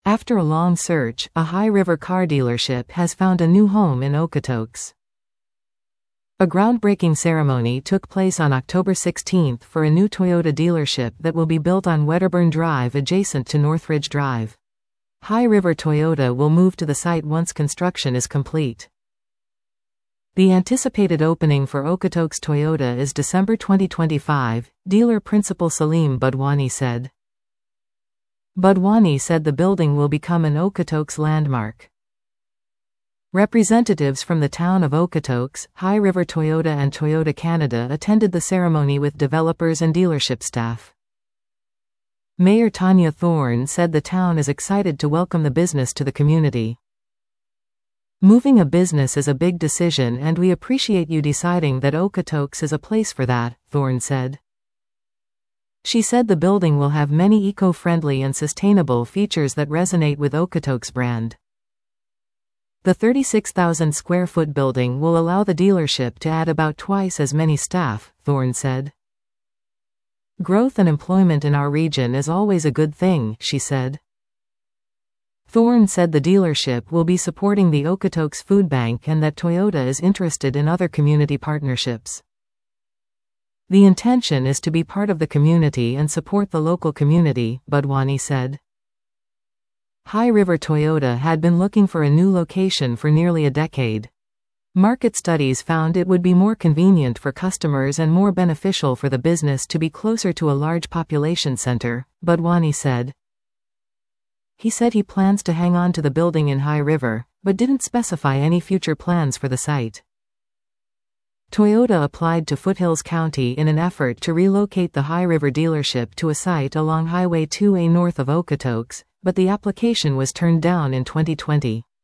After a long search, a High River car dealership has found a new home in Okotoks. A groundbreaking ceremony took place on October 16 for a new Toyota dealership that will be built on Wedderburn Drive adjacent to Northridge Drive. High River Toyota will move to the site once construction is complete. The anticipated opening for Okotoks Toyota is December 2025, dealer principal Salim Budwani said. Budwani said the building will become an Okotoks landmark. Representatives from the town of Okotoks, High River Toyota and Toyota Canada attended the ceremony with developers and dealership staff. Mayor Tanya Thorne said the town is excited to welcome the business to the community. Moving a business is a big decision and we appreciate you deciding that Okotoks is a place for that, Thorne said. She said the building will have many eco-friendly and sustainable features that resonate with Okotoks brand. The 36,000 square foot building will allow the dealership to add about twice as many staff, Thorne said. Growth and employment in our region is always a good thing, she said. Thorne said the dealership will be supporting the Okotoks Food Bank and that Toyota is interested in other community partnerships. The intention is to be part of the community and support the local community, Budwani said. High River Toyota had been looking for a new location for nearly a decade. Market studies found it would be more convenient for customers and more beneficial for the business to be closer to a large population center, Budwani said. He said he plans to hang on to the building in High River, but didn't specify any future plans for the site. Toyota applied to Foothills County in an effort to relocate the High River dealership to a site along Highway 2A north of Okotoks, but the application was turned down in 2020.